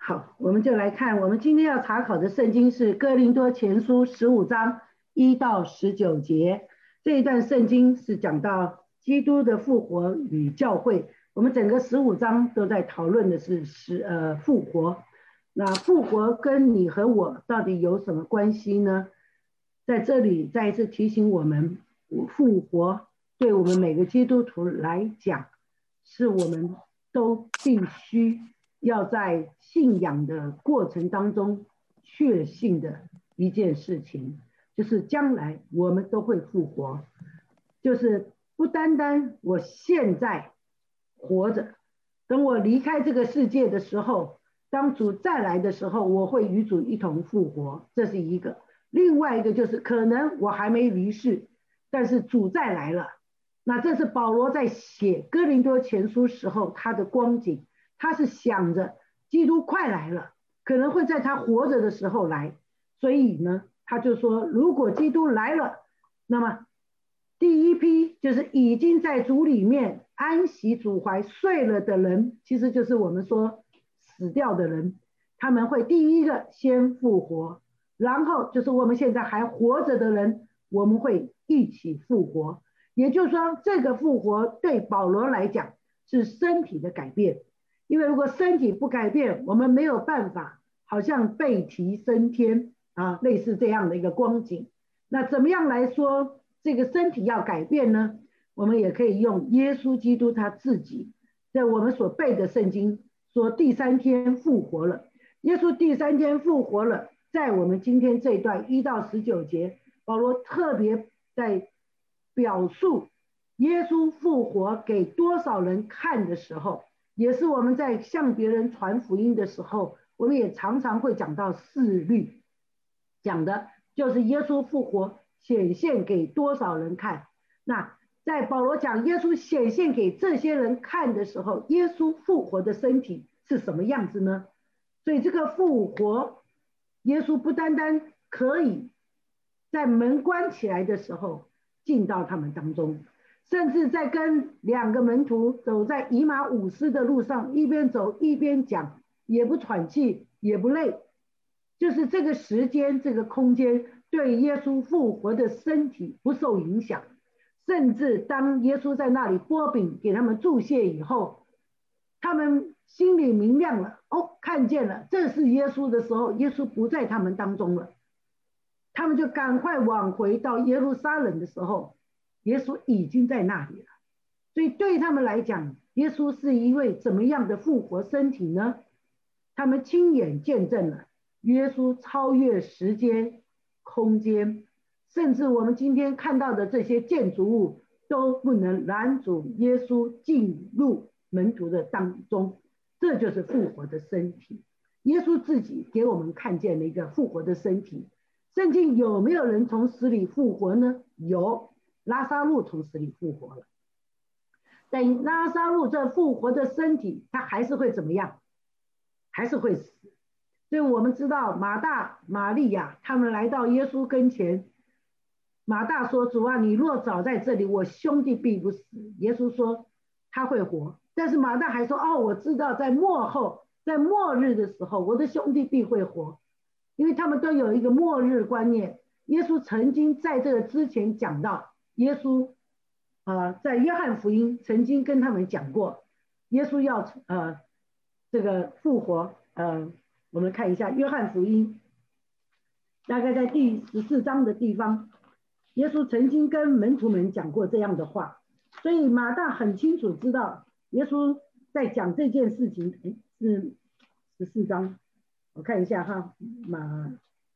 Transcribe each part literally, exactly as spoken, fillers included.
好，我们就来看，我们今天要查考的圣经是哥林多前书十五章一到十九节。这一段圣经是讲到基督的复活与教会。我们整个十五章都在讨论的是是呃复活。那复活跟你和我到底有什么关系呢？在这里再一次提醒我们，复活对我们每个基督徒来讲，是我们都必须要在信仰的过程当中确信的一件事情，就是将来我们都会复活，就是不单单我现在活着，等我离开这个世界的时候，当主再来的时候，我会与主一同复活，这是一个。另外一个就是可能我还没离世，但是主再来了。那这是保罗在写哥林多前书时候他的光景，他是想着基督快来了，可能会在他活着的时候来，所以呢，他就说如果基督来了，那么第一批就是已经在主里面安息主怀睡了的人，其实就是我们说死掉的人，他们会第一个先复活，然后就是我们现在还活着的人，我们会一起复活。也就是说，这个复活对保罗来讲是身体的改变，因为如果身体不改变，我们没有办法好像被提升天啊，类似这样的一个光景。那怎么样来说这个身体要改变呢？我们也可以用耶稣基督他自己在我们所背的圣经说第三天复活了，耶稣第三天复活了，在我们今天这一段一到十九节，保罗特别在表述耶稣复活给多少人看的时候，也是我们在向别人传福音的时候，我们也常常会讲到四律，讲的就是耶稣复活显现给多少人看。那在保罗讲耶稣显现给这些人看的时候，耶稣复活的身体是什么样子呢？所以这个复活，耶稣不单单可以在门关起来的时候进到他们当中，甚至在跟两个门徒走在以马忤斯的路上，一边走一边讲，也不喘气也不累，就是这个时间这个空间对耶稣复活的身体不受影响。甚至当耶稣在那里拨饼给他们祝谢以后，他们心里明亮了，哦，看见了这是耶稣的时候，耶稣不在他们当中了，他们就赶快往回到耶路撒冷的时候，耶稣已经在那里了。所以对他们来讲，耶稣是一位怎么样的复活身体呢？他们亲眼见证了耶稣超越时间空间，甚至我们今天看到的这些建筑物都不能拦阻耶稣进入门徒的当中，这就是复活的身体。耶稣自己给我们看见了一个复活的身体。圣经有没有人从死里复活呢？有，拉撒路从死里复活了。但拉撒路这复活的身体，他还是会怎么样？还是会死。所以我们知道马大、玛利亚他们来到耶稣跟前，马大说：“主啊，你若早在这里，我兄弟必不死。”耶稣说他会活，但是马大还说：“哦，我知道在末后，在末日的时候，我的兄弟必会活。”因为他们都有一个末日观念。耶稣曾经在这个之前讲到，耶稣呃在约翰福音曾经跟他们讲过，耶稣要呃这个复活。呃，我们看一下约翰福音，大概在第十四章的地方，耶稣曾经跟门徒们讲过这样的话，所以马大很清楚知道耶稣在讲这件事情。诶，是十四章，我看一下哈，马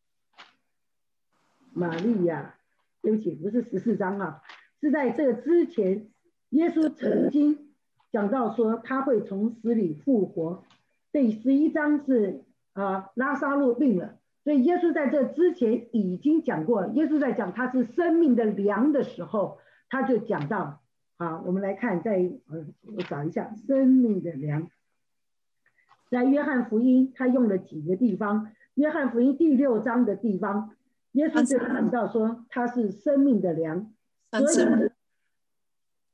玛利亚，对不起，不是十四章啊，是在这个之前，耶稣曾经讲到说他会从死里复活。第十一章是啊拉撒路病了，所以耶稣在这之前已经讲过，耶稣在讲他是生命的粮的时候，他就讲到啊，我们来看，在呃我找一下生命的粮，在约翰福音他用了几个地方，约翰福音第六章的地方，耶稣就讲到说他是生命的粮，所以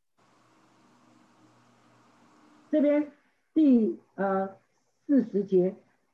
这边第呃四十节，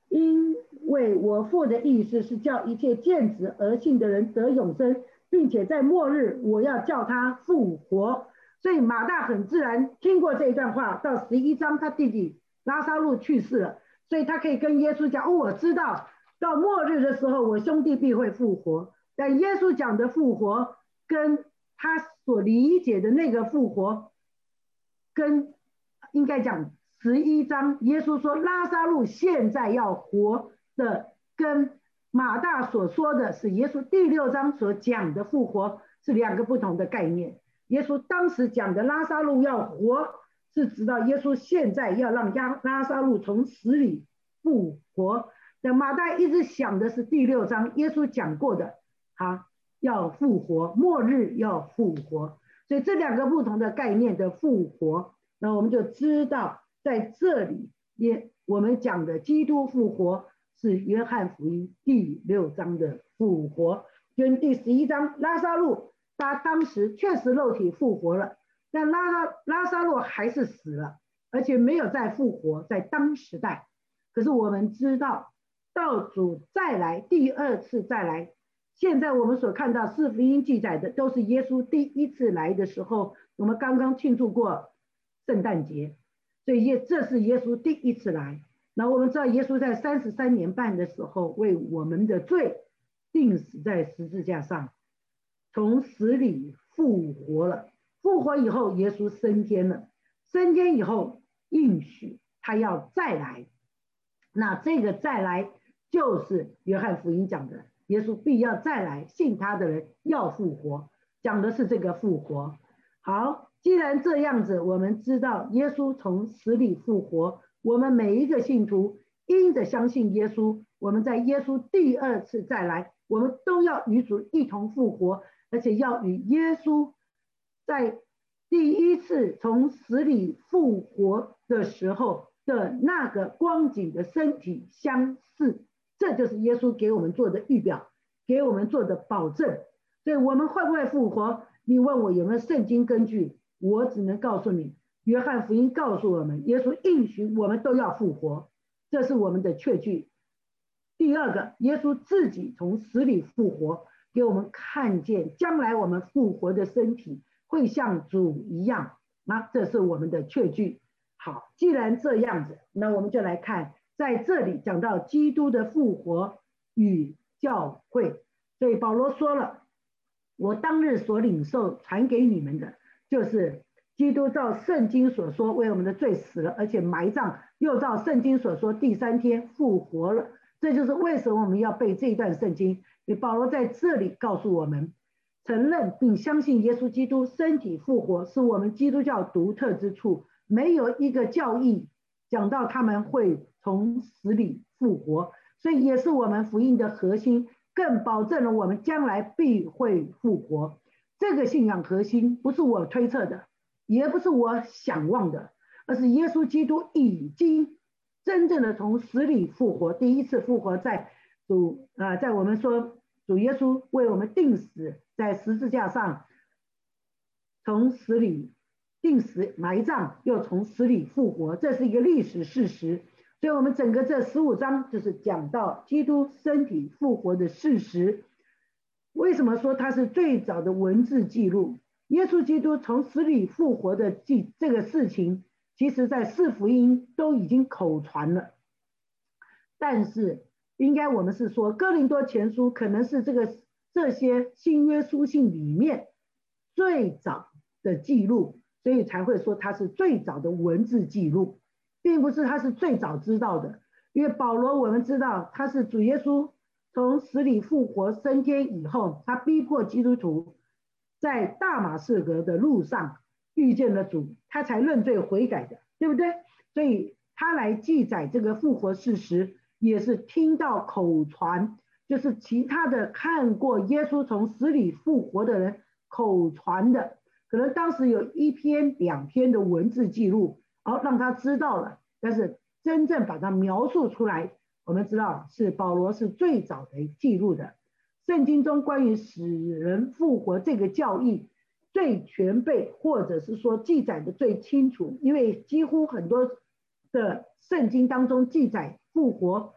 因为我父的意思是叫一切见子而信的人得永生，并且在末日我要叫他复活。所以马大很自然听过这一段话，到十一章他弟弟拉撒路去世了，所以他可以跟耶稣讲，哦，我知道到末日的时候我兄弟必会复活。但耶稣讲的复活跟他所理解的那个复活，跟应该讲十一章耶稣说拉撒路现在要活的，跟马大所说的是耶稣第六章所讲的复活是两个不同的概念。耶稣当时讲的拉撒路要活，是指到耶稣现在要让拉撒路从死里复活。那马大一直想的是第六章耶稣讲过的，他要复活，末日要复活。所以这两个不同的概念的复活，那我们就知道在这里也我们讲的基督复活是约翰福音第六章的复活，跟第十一章拉撒路他当时确实肉体复活了，但拉拉撒路还是死了，而且没有再复活，在当时代。可是我们知道到主再来，第二次再来，现在我们所看到四福音记载的都是耶稣第一次来的时候，我们刚刚庆祝过圣诞节，所以这是耶稣第一次来。那我们知道耶稣在三十三年半的时候为我们的罪钉死在十字架上，从死里复活了。复活以后耶稣升天了，升天以后应许他要再来，那这个再来就是约翰福音讲的耶稣必要再来，信他的人要复活，讲的是这个复活。好，既然这样子，我们知道耶稣从死里复活，我们每一个信徒因着相信耶稣，我们在耶稣第二次再来，我们都要与主一同复活，而且要与耶稣在第一次从死里复活的时候的那个光景的身体相似，这就是耶稣给我们做的预表，给我们做的保证。所以我们会不会复活？你问我有没有圣经根据，我只能告诉你，约翰福音告诉我们，耶稣应许我们都要复活，这是我们的确据。第二个，耶稣自己从死里复活，给我们看见将来我们复活的身体会像主一样，那这是我们的确据。好，既然这样子，那我们就来看，在这里讲到基督的复活与教会。所以保罗说了，我当日所领受传给你们的，就是基督照圣经所说为我们的罪死了，而且埋葬，又照圣经所说第三天复活了。这就是为什么我们要背这一段圣经，因为保罗在这里告诉我们，承认并相信耶稣基督身体复活是我们基督教独特之处，没有一个教义讲到他们会从死里复活，所以也是我们福音的核心，更保证了我们将来必会复活。这个信仰核心不是我推测的，也不是我想望的，而是耶稣基督已经真正的从死里复活。第一次复活在主呃，在我们说主耶稣为我们钉死在十字架上，从死里钉死埋葬，又从死里复活，这是一个历史事实。所以我们整个这十五章就是讲到基督身体复活的事实。为什么说它是最早的文字记录？耶稣基督从死里复活的记这个事情，其实在四福音都已经口传了，但是应该我们是说哥林多前书可能是这个这些新约书信里面最早的记录，所以才会说它是最早的文字记录，并不是他是最早知道的。因为保罗我们知道他是主耶稣从死里复活升天以后，他逼迫基督徒在大马士革的路上遇见了主，他才认罪悔改的，对不对？所以他来记载这个复活事实，也是听到口传，就是其他的看过耶稣从死里复活的人口传的，可能当时有一篇两篇的文字记录，然后让他知道了，但是真正把它描述出来，我们知道是保罗是最早的记录的。圣经中关于使人复活这个教义最全备，或者是说记载的最清楚，因为几乎很多的圣经当中记载复活，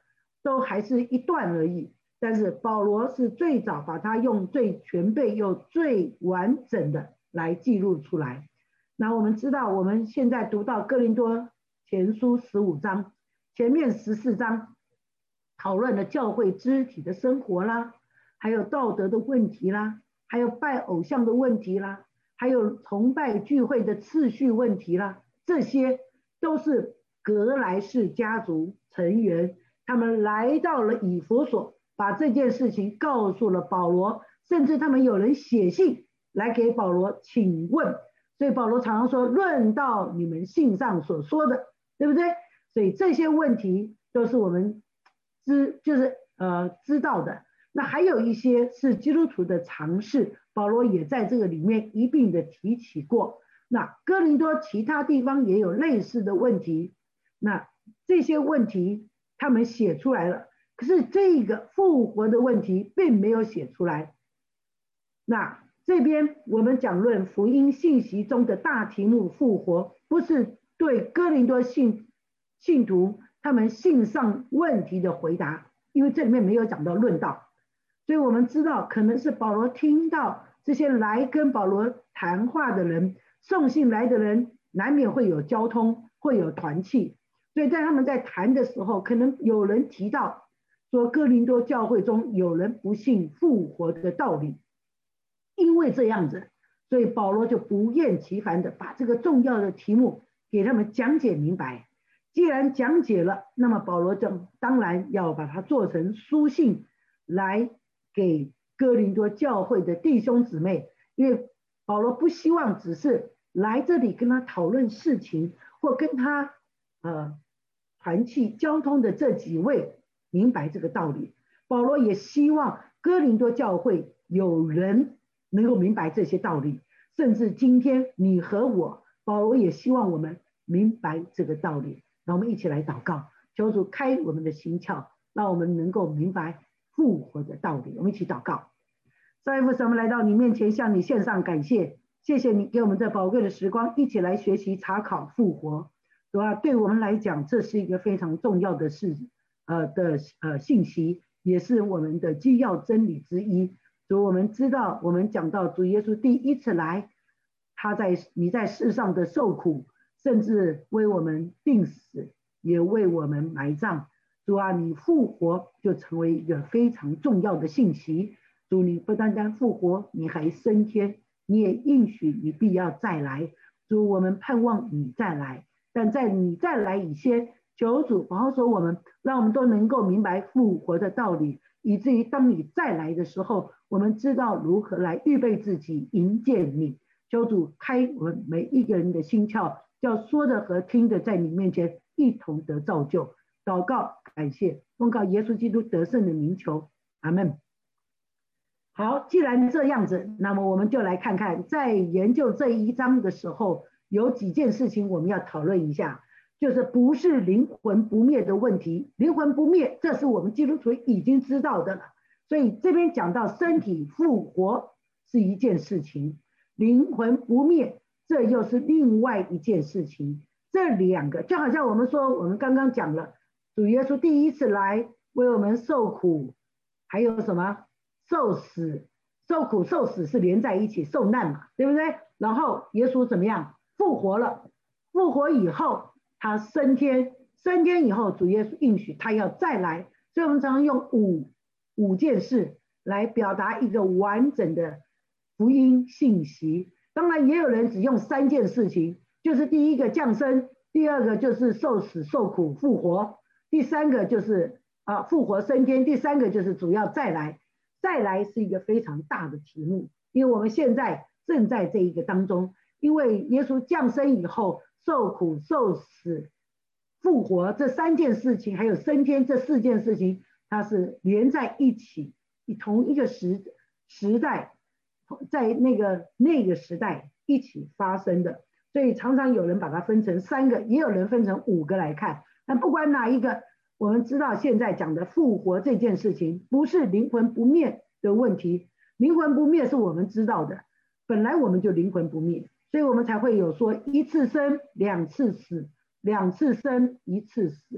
都还是一段而已。但是保罗是最早把它用最全备又最完整的来记录出来。那我们知道，我们现在读到哥林多前书十五章，前面十四章讨论了教会肢体的生活啦，还有道德的问题啦，还有拜偶像的问题啦，还有崇拜聚会的次序问题啦，这些都是格莱士家族成员他们来到了以弗所，把这件事情告诉了保罗，甚至他们有人写信来给保罗请问。所以保罗常常说，论到你们信上所说的，对不对？所以这些问题都是我们知就是呃知道的。那还有一些是基督徒的常识，保罗也在这个里面一并的提起过。那哥林多其他地方也有类似的问题，那这些问题他们写出来了，可是这个复活的问题并没有写出来。那这边我们讲论福音信息中的大题目复活，不是对哥林多信信徒他们信上问题的回答，因为这里面没有讲到论道，所以我们知道可能是保罗听到这些来跟保罗谈话的人，送信来的人难免会有交通，会有团契，所以在他们在谈的时候，可能有人提到说哥林多教会中有人不信复活的道理。因为这样子，所以保罗就不厌其烦的把这个重要的题目给他们讲解明白。既然讲解了，那么保罗就当然要把它做成书信来给哥林多教会的弟兄姊妹，因为保罗不希望只是来这里跟他讨论事情，或跟他呃团契交通的这几位明白这个道理。保罗也希望哥林多教会有人能够明白这些道理，甚至今天你和我，保罗也希望我们明白这个道理。让我们一起来祷告，求主开我们的心窍，让我们能够明白复活的道理。我们一起祷告。上一父神，我们来到你面前，向你献上感谢，谢谢你给我们这宝贵的时光，一起来学习查考复活。主啊，对我们来讲，这是一个非常重要的事，呃的呃信息，也是我们的基要真理之一。主，我们知道，我们讲到主耶稣第一次来，他在你在世上的受苦，甚至为我们病死，也为我们埋葬。主啊，你复活就成为一个非常重要的信息。主，你不单单复活，你还升天，你也应许你必要再来。主，我们盼望你再来，但在你再来以前，求主保守我们，让我们都能够明白复活的道理，以至于当你再来的时候，我们知道如何来预备自己迎接你。求主开我们每一个人的心窍，叫说的和听的在你面前一同得造就。祷告感谢，奉告耶稣基督得胜的名求，阿们。好，既然这样子，那么我们就来看看，在研究这一章的时候，有几件事情我们要讨论一下，就是不是灵魂不灭的问题。灵魂不灭，这是我们基督徒已经知道的了。所以这边讲到身体复活是一件事情，灵魂不灭这又是另外一件事情。这两个就好像我们说，我们刚刚讲了，主耶稣第一次来为我们受苦，还有什么受死，受苦受死是连在一起，受难嘛，对不对？然后耶稣怎么样复活了，复活以后他升天，升天以后主耶稣应许他要再来，所以我们常常用五五件事来表达一个完整的福音信息。当然也有人只用三件事情，就是第一个降生，第二个就是受死受苦复活，第三个就是啊复活升天，第三个就是主要再来。再来是一个非常大的题目，因为我们现在正在这一个当中，因为耶稣降生以后受苦受死复活这三件事情，还有升天这四件事情，它是连在一起，同一个时时代，在那个那个时代一起发生的，所以常常有人把它分成三个，也有人分成五个来看。但不管哪一个，我们知道现在讲的复活这件事情不是灵魂不灭的问题，灵魂不灭是我们知道的，本来我们就灵魂不灭，所以我们才会有说一次生两次死，两次生一次死。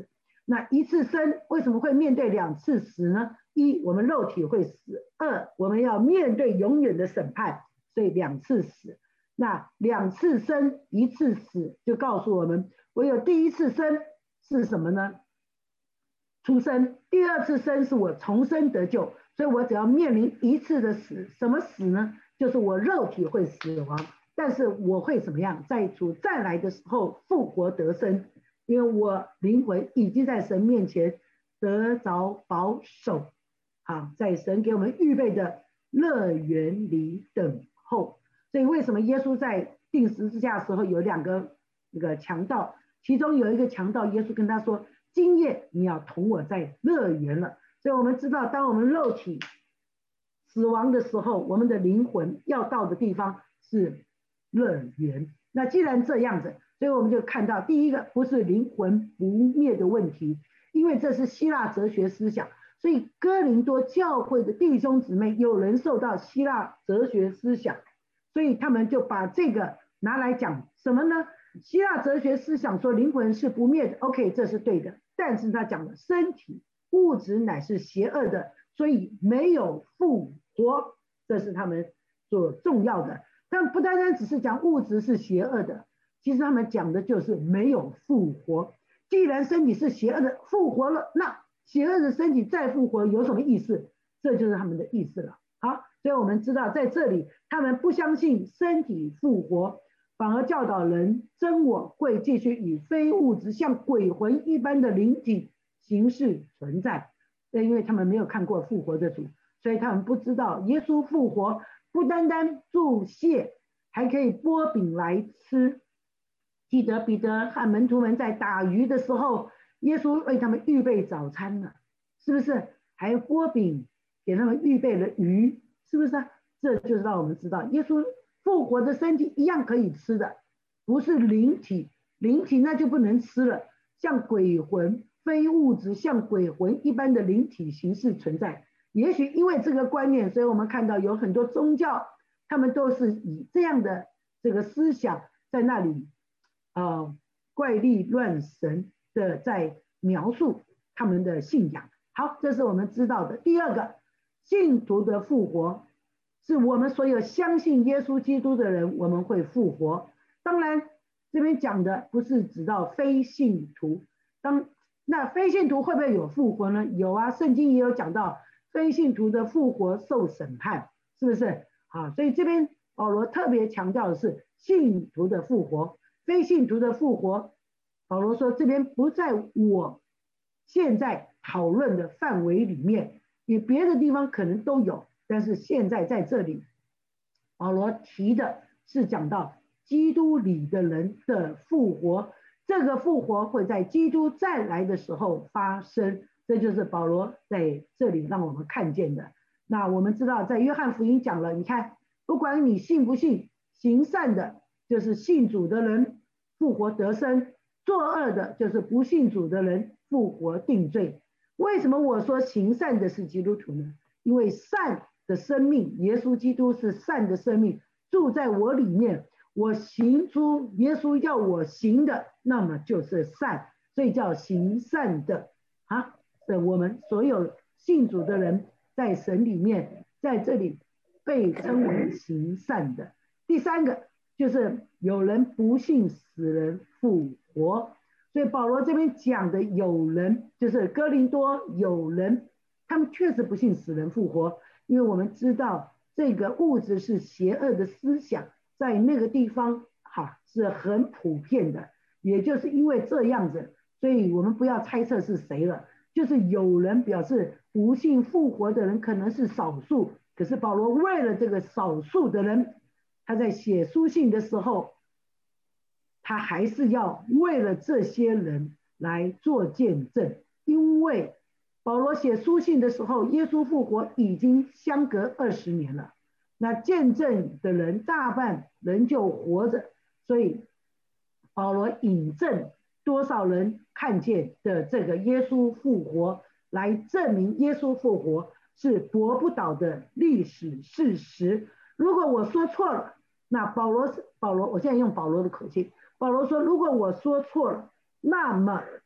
那一次生为什么会面对两次死呢？一，我们肉体会死；二，我们要面对永远的审判，所以两次死。那两次生，一次死，就告诉我们，唯有第一次生是什么呢？出生。第二次生是我重生得救，所以我只要面临一次的死。什么死呢？就是我肉体会死亡，但是我会怎么样？在主再来的时候复活得生，因为我灵魂已经在神面前得着保守，好，在神给我们预备的乐园里等候。所以为什么耶稣在钉十字架的时候有两个那个强盗，其中有一个强盗，耶稣跟他说，今夜你要同我在乐园了。所以我们知道，当我们肉体死亡的时候，我们的灵魂要到的地方是乐园。那既然这样子，所以我们就看到，第一个不是灵魂不灭的问题，因为这是希腊哲学思想，所以哥林多教会的弟兄姊妹有人受到希腊哲学思想，所以他们就把这个拿来讲什么呢？希腊哲学思想说灵魂是不灭的 ，OK， 这是对的，但是他讲了身体物质乃是邪恶的，所以没有复活，这是他们所重要的。但不单单只是讲物质是邪恶的，其实他们讲的就是没有复活。既然身体是邪恶的，复活了，那邪恶的身体再复活有什么意思？这就是他们的意思了。好，所以我们知道在这里他们不相信身体复活，反而教导人真我会继续以非物质像鬼魂一般的灵体形式存在。因为他们没有看过复活的主，所以他们不知道耶稣复活不单单祝谢，还可以剥饼来吃。记得彼得和门徒们在打鱼的时候，耶稣为他们预备早餐了，是不是？还剥饼给他们预备了鱼，是不是？这就是让我们知道耶稣复活的身体一样可以吃的，不是灵体，灵体那就不能吃了，像鬼魂非物质像鬼魂一般的灵体形式存在。也许因为这个观念，所以我们看到有很多宗教他们都是以这样的这个思想在那里呃怪力乱神的在描述他们的信仰。好，这是我们知道的。第二个，信徒的复活是我们所有相信耶稣基督的人，我们会复活。当然这边讲的不是指到非信徒，当那非信徒会不会有复活呢？有啊，圣经也有讲到非信徒的复活受审判，是不是？好，所以这边保罗特别强调的是信徒的复活，非信徒的复活。保罗说这边不在我现在讨论的范围里面，因为别的地方可能都有，但是现在在这里，保罗提的是讲到基督里的人的复活。这个复活会在基督再来的时候发生，这就是保罗在这里让我们看见的。那我们知道在约翰福音讲了，你看不管你信不信，行善的就是信主的人复活得生，作恶的就是不信主的人复活定罪。为什么我说行善的是基督徒呢？因为善的生命，耶稣基督是善的生命住在我里面，我行出耶稣要我行的，那么就是善，所以叫行善的啊。我们所有信主的人在神里面，在这里被称为行善的。第三个就是有人不信死人复活，所以保罗这边讲的有人就是哥林多有人，他们确实不信死人复活，因为我们知道这个物质是邪恶的思想，在那个地方哈是很普遍的。也就是因为这样子，所以我们不要猜测是谁了，就是有人表示不信复活的人可能是少数，可是保罗为了这个少数的人，他在写书信的时候，他还是要为了这些人来做见证。因为保罗写书信的时候，耶稣复活已经相隔二十年了，那见证的人大半人就活着，所以保罗引证多少人看见的这个耶稣复活，来证明耶稣复活是驳不倒的历史事实。如果我说错了，那保罗保罗我现在用保罗的口气，保罗说如果我说错了，那么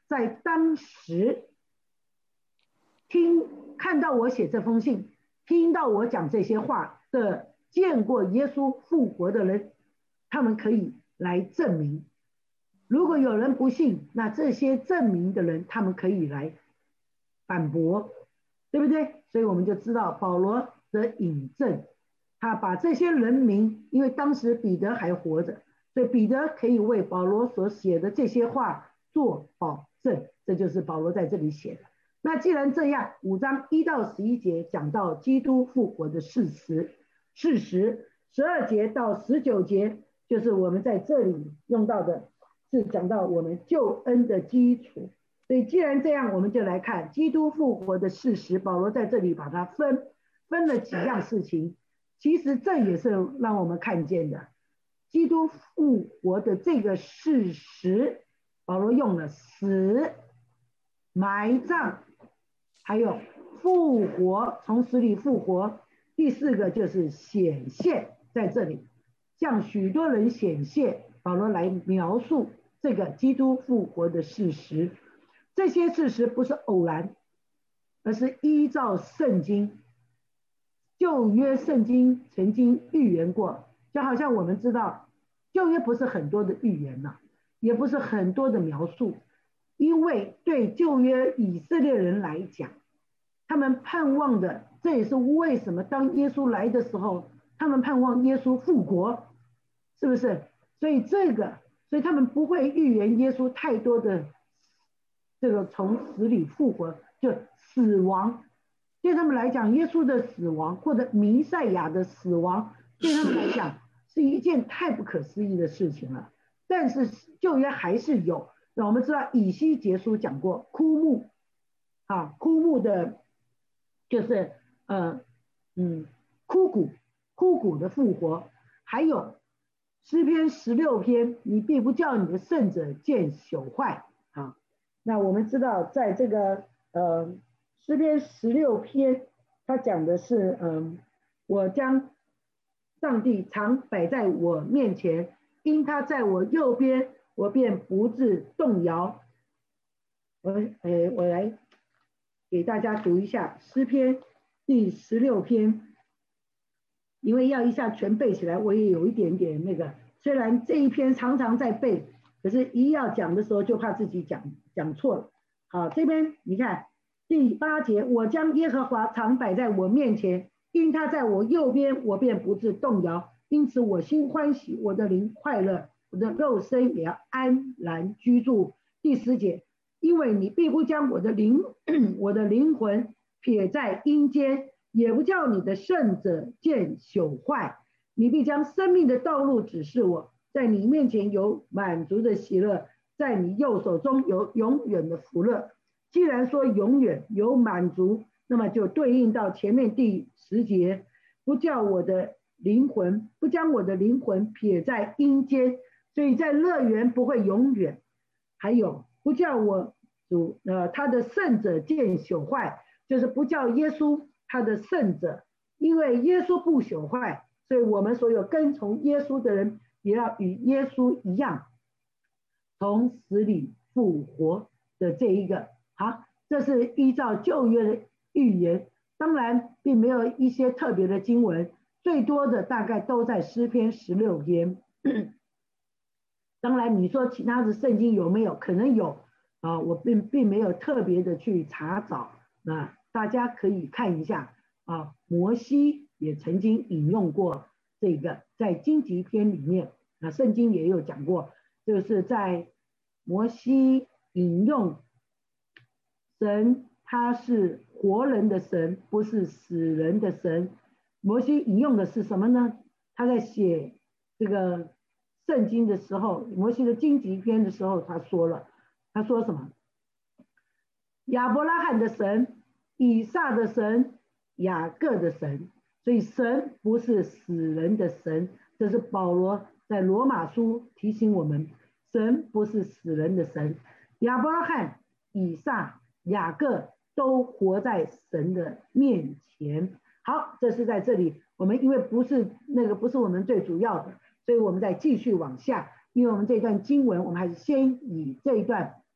在当时听看到我写这封信，听到我讲这些话的见过耶稣复活的人，他们可以来证明。如果有人不信，那这些证明的人他们可以来反驳，对不对？所以我们就知道保罗的引证，他把这些人名，因为当时彼得还活着，所以彼得可以为保罗所写的这些话做保证，这就是保罗在这里写的。那既然这样，五章一到十一节讲到基督复活的事实，事实十二节到十九节就是我们在这里用到的，是讲到我们救恩的基础。所以既然这样，我们就来看基督复活的事实。保罗在这里把它分分了几样事情，其实这也是让我们看见的基督复活的这个事实。保罗用了死、埋葬，还有复活，从死里复活。第四个就是显现，在这里向许多人显现，保罗来描述这个基督复活的事实。这些事实不是偶然，而是依照圣经，旧约圣经曾经预言过。就好像我们知道旧约不是很多的预言呐、啊，也不是很多的描述，因为对旧约以色列人来讲，他们盼望的，这也是为什么当耶稣来的时候，他们盼望耶稣复活，是不是？所以这个，所以他们不会预言耶稣太多的这个从死里复活，就死亡。对他们来讲，耶稣的死亡或者弥赛亚的死亡，对他们来讲是一件太不可思议的事情了。但是旧约还是有，那我们知道以西结书讲过枯木，啊，枯木的，就是呃嗯枯骨，枯骨的复活，还有诗篇十六篇，你必不叫你的圣者见朽坏啊。那我们知道，在这个呃诗篇十六篇，他讲的是嗯、呃，我将上帝常摆在我面前，因他在我右边，我便不致动摇。我呃我来给大家读一下诗篇第十六篇，因为要一下全背起来，我也有一点点那个。虽然这一篇常常在背，可是一要讲的时候就怕自己讲讲错了。好，这边你看第八节，我将耶和华常摆在我面前，因他在我右边，我便不致动摇。因此我心欢喜，我的灵快乐，我的肉身也要安然居住。第十节，因为你必不将我的灵我的灵魂撇在阴间，也不叫你的圣者见朽坏。你必将生命的道路指示我，在你面前有满足的喜乐，在你右手中有永远的福乐。既然说永远有满足，那么就对应到前面第十节，不叫我的灵魂，不将我的灵魂撇在阴间，所以在乐园不会永远。还有不叫我主呃他的圣者见朽坏，就是不叫耶稣他的圣者，因为耶稣不朽坏，所以我们所有跟从耶稣的人也要与耶稣一样，从死里复活的这一个。好，这是依照旧约的预言，当然并没有一些特别的经文，最多的大概都在诗篇十六篇。当然你说其他的圣经有没有？可能有啊，我并并没有特别的去查找，那大家可以看一下啊。摩西也曾经引用过这个，在荆棘篇里面，那圣经也有讲过，就是在摩西引用神，他是活人的神，不是死人的神。摩西引用的是什么呢？他在写这个圣经的时候，摩西的荆棘篇的时候，他说了，他说什么？亚伯拉罕的神，以撒的神，雅各的神。所以神不是死人的神，这是保罗在罗马书提醒我们，神不是死人的神。亚伯拉罕、以撒、雅各都活在神的面前。好，这是在这里，我们因为不是那个不是我们最主要的，所以我们再继续往下，因为我们这段经文，我们还是先以这一段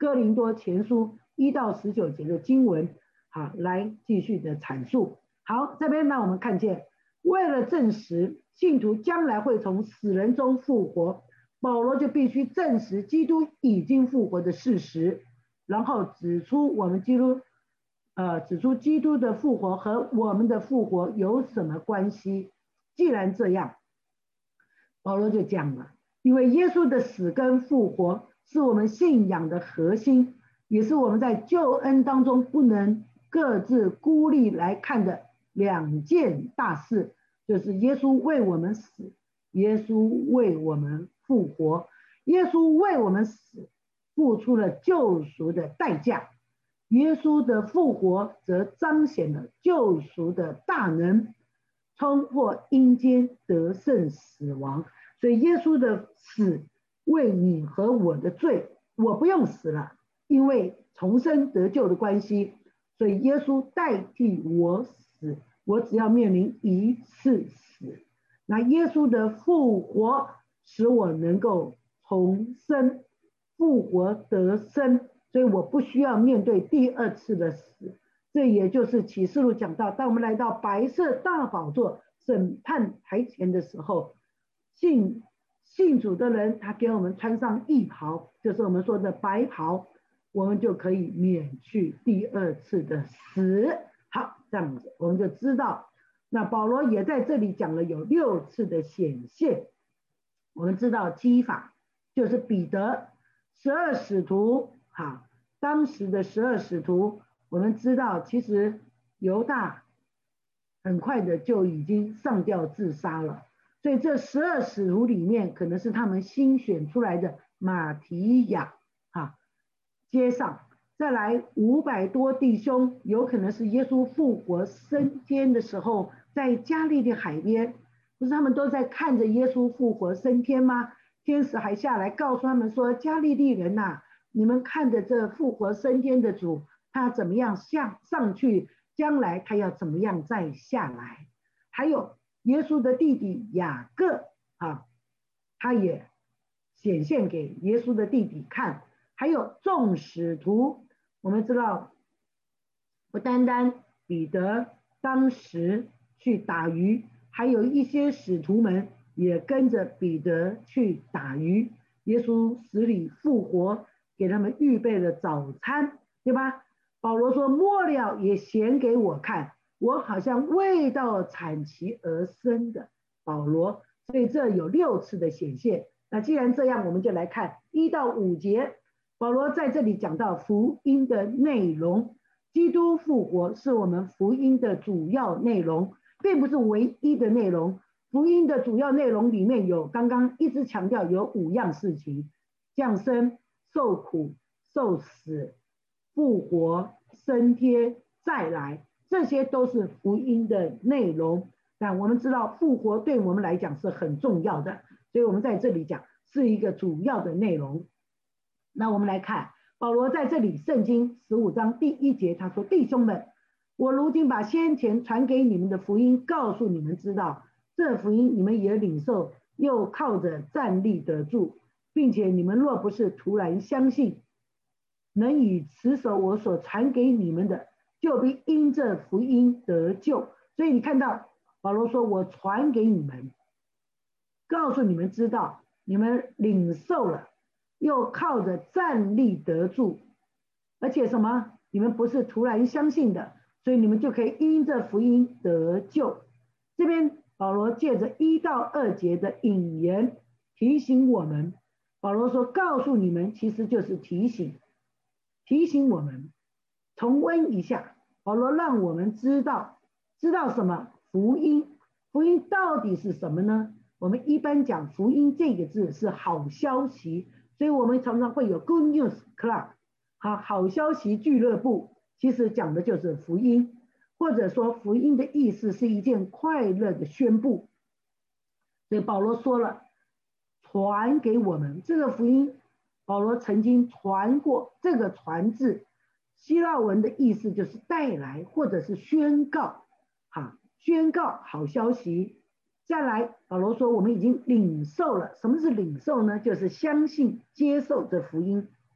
哥林多前书一到十九节的经文，好，来继续的阐述。好，这边呢我们看见，为了证实信徒将来会从死人中复活，保罗就必须证实基督已经复活的事实，然后指出我们基督，呃，指出基督的复活和我们的复活有什么关系。既然这样，保罗就讲了，因为耶稣的死跟复活是我们信仰的核心，也是我们在救恩当中不能各自孤立来看的两件大事，就是耶稣为我们死，耶稣为我们复活。耶稣为我们死，付出了救赎的代价，耶稣的复活则彰显了救赎的大能，冲破阴间，得胜死亡。所以耶稣的死为你和我的罪，我不用死了，因为重生得救的关系，所以耶稣代替我死，我只要面临一次死。那耶稣的复活使我能够重生，复活得生，所以我不需要面对第二次的死。这也就是启示录讲到，当我们来到白色大宝座审判台前的时候，信信主的人他给我们穿上义袍，就是我们说的白袍，我们就可以免去第二次的死。好，这样子我们就知道，那保罗也在这里讲了有六次的显现。我们知道基法就是彼得，十二使徒，好，当时的十二使徒，我们知道其实犹大很快的就已经上吊自杀了，所以这十二使徒里面可能是他们新选出来的马提亚，啊，接上再来五百多弟兄，有可能是耶稣复活升天的时候，在加利利海边，不是他们都在看着耶稣复活升天吗？天使还下来告诉他们说，加利利人呐、啊，你们看着这复活升天的主，他怎么样下上去，将来他要怎么样再下来。还有耶稣的弟弟雅各啊，他也显现给耶稣的弟弟看。还有众使徒，我们知道不单单彼得当时去打鱼，还有一些使徒们也跟着彼得去打鱼。耶稣死里复活，给他们预备了早餐，对吧？保罗说，末了也显给我看，我好像未到产期而生的保罗。所以这有六次的显现。那既然这样，我们就来看一到五节。保罗在这里讲到福音的内容，基督复活是我们福音的主要内容，并不是唯一的内容。福音的主要内容里面有刚刚一直强调有五样事情：降生、受苦、受死、复活、升天、再来，这些都是福音的内容。但我们知道复活对我们来讲是很重要的，所以我们在这里讲是一个主要的内容。那我们来看保罗在这里圣经十五章第一节，他说，弟兄们，我如今把先前传给你们的福音告诉你们知道，这福音你们也领受，又靠着站立得住，并且你们若不是突然相信，能以持守我所传给你们的，就必因这福音得救。所以你看到保罗说，我传给你们，告诉你们知道，你们领受了，又靠着站立得住，而且什么？你们不是突然相信的，所以你们就可以因这福音得救。这边保罗借着一到二节的引言提醒我们，保罗说告诉你们，其实就是提醒提醒我们重温一下。保罗让我们知道知道什么？福音。福音到底是什么呢？我们一般讲福音这个字是好消息，所以我们常常会有 Good News Club， 好好消息俱乐部，其实讲的就是福音，或者说福音的意思是一件快乐的宣布。所以保罗说了，传给我们这个福音，保罗曾经传过。这个传字希腊文的意思就是带来或者是宣告，哈，宣告好消息。再来保罗说我们已经领受了。什么是领受呢？就是相信接受这福音，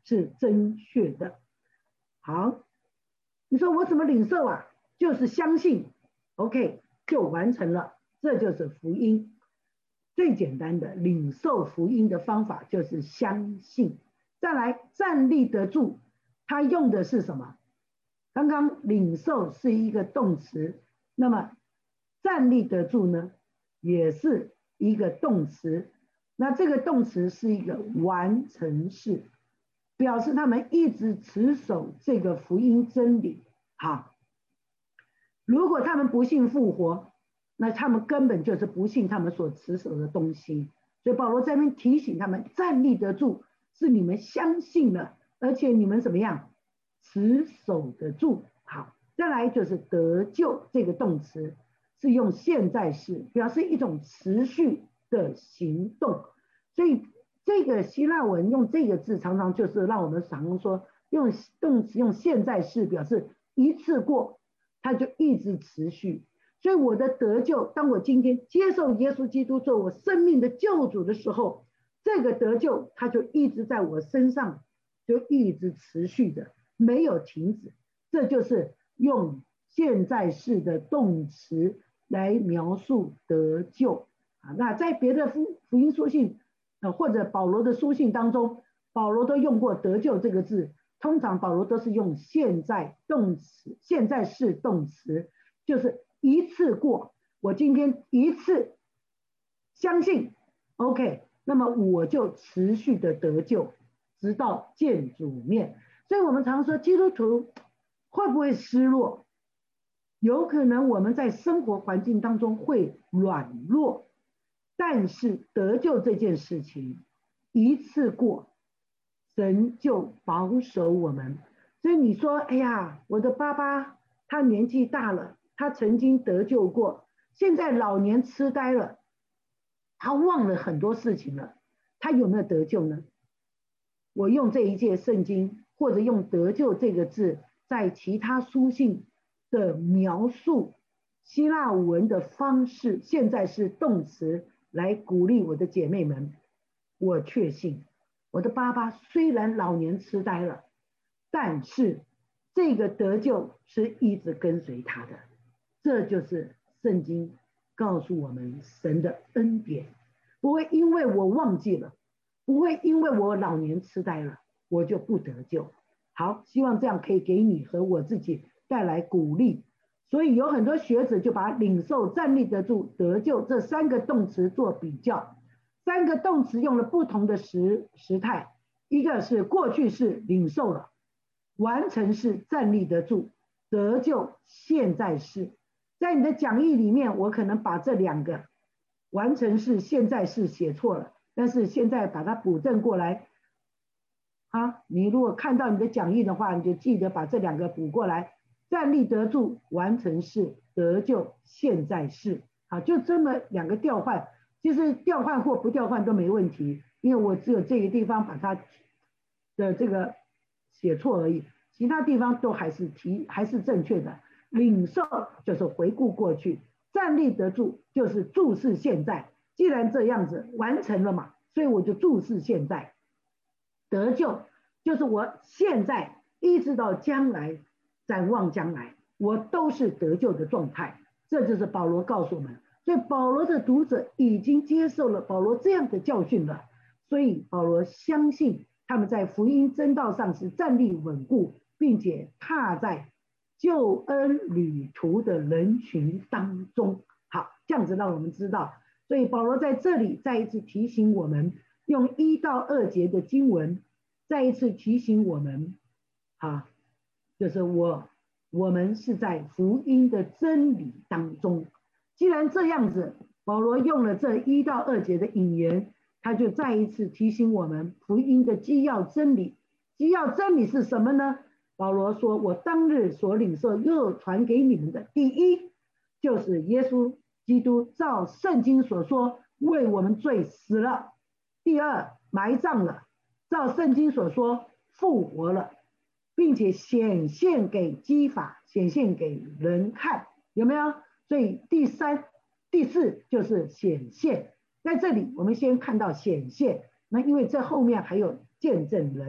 是正确的。好，你说我怎么领受啊？就是相信 ，OK 就完成了，这就是福音。最简单的领受福音的方法就是相信。再来，站立得住，它用的是什么？刚刚领受是一个动词，那么站立得住呢，也是一个动词。那这个动词是一个完成式，表示他们一直持守这个福音真理。好，如果他们不信复活，那他们根本就是不信他们所持守的东西。所以保罗在那边提醒他们，站立得住是你们相信了，而且你们怎么样持守得住。好，再来就是得救这个动词是用现在式，表示一种持续的行动。所以这个希腊文用这个字常常就是让我们常说用动词用现在式表示一次过它就一直持续。所以我的得救，当我今天接受耶稣基督做我生命的救主的时候，这个得救它就一直在我身上，就一直持续的，没有停止。这就是用现在式的动词来描述得救啊。那在别的福福音书信，呃或者保罗的书信当中，保罗都用过得救这个字，通常保罗都是用现在动词、现在式动词，就是一次过。我今天一次相信 ，OK， 那么我就持续的得救，直到见主面。所以我们常说基督徒会不会失落？有可能我们在生活环境当中会软弱，但是得救这件事情一次过，神就保守我们。所以你说，哎呀，我的爸爸他年纪大了，他曾经得救过，现在老年痴呆了，他忘了很多事情了，他有没有得救呢？我用这一节圣经，或者用得救这个字，在其他书信的描述希腊文的方式，现在是动词来鼓励我的姐妹们。我确信我的爸爸虽然老年痴呆了，但是这个得救是一直跟随他的。这就是圣经告诉我们神的恩典，不会因为我忘记了，不会因为我老年痴呆了，我就不得救。好，希望这样可以给你和我自己带来鼓励。所以有很多学者就把领受、站立得住、得救这三个动词做比较，三个动词用了不同的时时态，一个是过去式领受了，完成式站立得住，得救现在式。在你的讲义里面，我可能把这两个完成式、现在式写错了，但是现在把它补正过来。啊，你如果看到你的讲义的话，你就记得把这两个补过来。站立得住完成式，得救现在式。好，就这么两个调换，其实调换或不调换都没问题，因为我只有这个地方把它的这个写错而已，其他地方都还是提还是正确的。领受就是回顾过去，站立得住就是注视现在。既然这样子完成了嘛，所以我就注视现在。得救就是我现在一直到将来展望将来，我都是得救的状态。这就是保罗告诉我们。所以保罗的读者已经接受了保罗这样的教训了，所以保罗相信他们在福音真道上是站立稳固，并且踏在救恩旅途的人群当中。好，这样子让我们知道，所以保罗在这里再一次提醒我们，用一到二节的经文再一次提醒我们，啊，就是我我们是在福音的真理当中。既然这样子，保罗用了这一到二节的引言，他就再一次提醒我们福音的基要真理。基要真理是什么呢？保罗说，我当日所领受又传给你们的，第一就是耶稣基督照圣经所说为我们罪死了，第二埋葬了，照圣经所说复活了，并且显现给基法，显现给人看，有没有？所以第三第四就是显现。在这里我们先看到显现，那因为这后面还有见证人。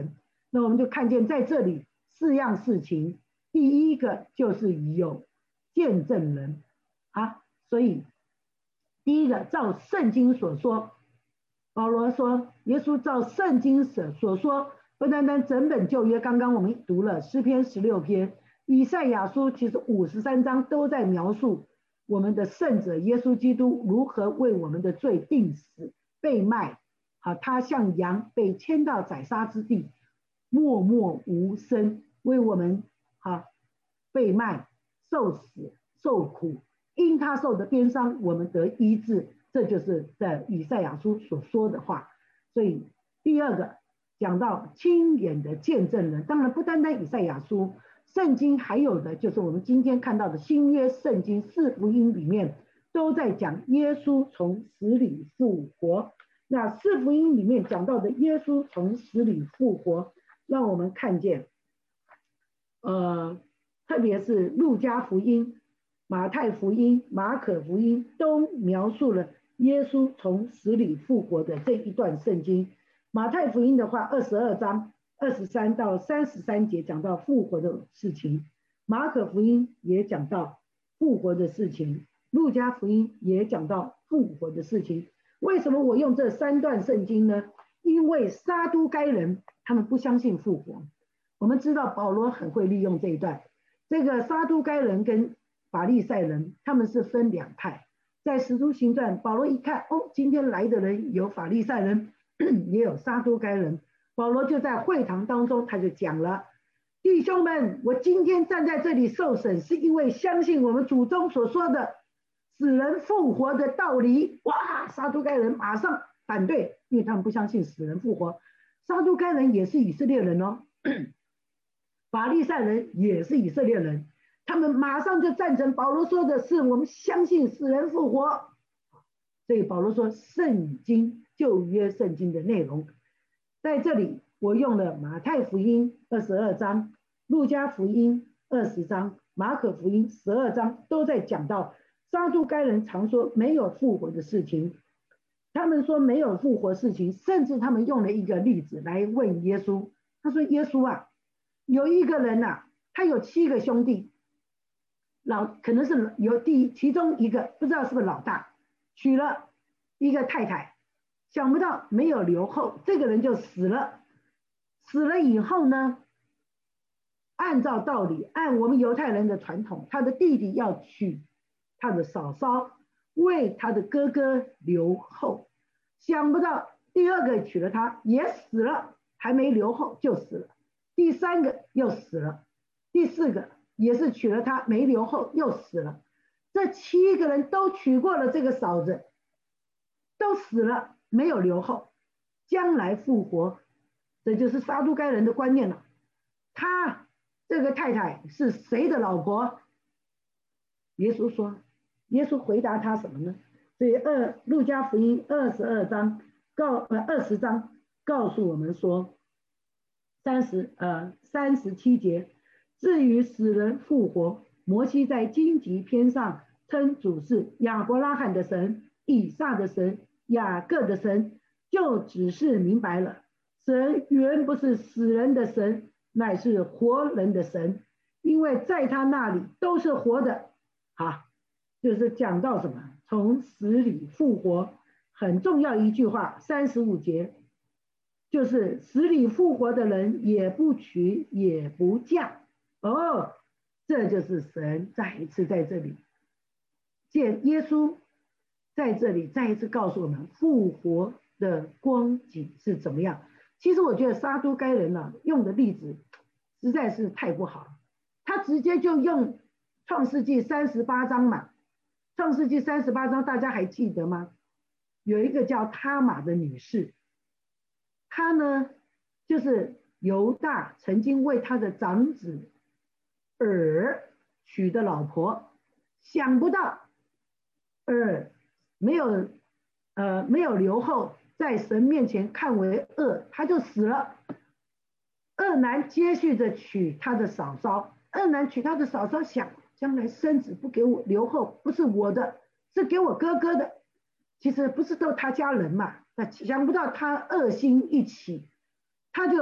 那我们就看见在这里四样事情，第一个就是有见证人啊，所以第一个照圣经所说，保罗说耶稣照圣经所说，不单单整本旧约，刚刚我们读了诗篇十六篇，以赛亚书其实五十三章都在描述我们的圣者耶稣基督如何为我们的罪定死被卖，好，他像羊被牵到宰杀之地，默默无声为我们好被卖受死受苦，因他受的鞭伤我们得医治，这就是在以赛亚书所说的话。所以第二个讲到亲眼的见证人，当然不单单以赛亚书，圣经还有的就是我们今天看到的新约圣经四福音里面都在讲耶稣从死里复活。那四福音里面讲到的耶稣从死里复活，让我们看见呃，特别是路加福音、马太福音、马可福音都描述了耶稣从死里复活的这一段圣经。马太福音的话，二十二章二十三到三十三节讲到复活的事情，马可福音也讲到复活的事情，路加福音也讲到复活的事情。为什么我用这三段圣经呢？因为撒都该人他们不相信复活。我们知道保罗很会利用这一段，这个撒都该人跟法利赛人他们是分两派。在使徒行传，保罗一看，哦，今天来的人有法利赛人也有撒都该人，保罗就在会堂当中他就讲了，弟兄们，我今天站在这里受审，是因为相信我们祖宗所说的死人复活的道理。哇，撒都该人马上反对，因为他们不相信死人复活。撒都该人也是以色列人哦，法利赛人也是以色列人，他们马上就赞成保罗说的是我们相信死人复活。所以保罗说圣经旧约圣经的内容在这里，我用了马太福音二十二章、路加福音二十章、马可福音十二章都在讲到撒都该人常说没有复活的事情，他们说没有复活事情，甚至他们用了一个例子来问耶稣，他说耶稣啊，有一个人啊，他有七个兄弟，老可能是有第其中一个不知道是不是老大，娶了一个太太，想不到没有留后，这个人就死了。死了以后呢，按照道理，按我们犹太人的传统，他的弟弟要娶他的嫂嫂，为他的哥哥留后。想不到第二个娶了他也死了，还没留后就死了。第三个又死了，第四个也是娶了他没留后又死了。这七个人都娶过了这个嫂子，都死了，没有留后，将来复活，这就是撒都该人的观念了。他这个太太是谁的老婆？耶稣说，耶稣回答他什么呢？所以二路加福音二十二章告呃二十章告诉我们说，三十呃三十七节，至于死人复活，摩西在荆棘篇上称主是亚伯拉罕的神、以撒的神、雅各的神，就只是明白了，神原不是死人的神，乃是活人的神，因为在他那里都是活的。好，就是讲到什么？从死里复活，很重要一句话，三十五节，就是死里复活的人也不娶也不嫁。哦，这就是神再一次在这里，借耶稣在这里再一次告诉我们复活的光景是怎么样。其实我觉得撒都该人呢、啊、用的例子实在是太不好，他直接就用创世纪三十八章嘛，创世纪三十八章大家还记得吗？有一个叫他玛的女士，她呢就是犹大曾经为他的长子尔娶的老婆，想不到尔没有呃没有留后，在神面前看为恶，他就死了。二男接续着娶他的嫂嫂，二男娶他的嫂嫂，想将来生子不给我留后，不是我的，是给我哥哥的。其实不是都他家人嘛，那想不到他恶心一起，他就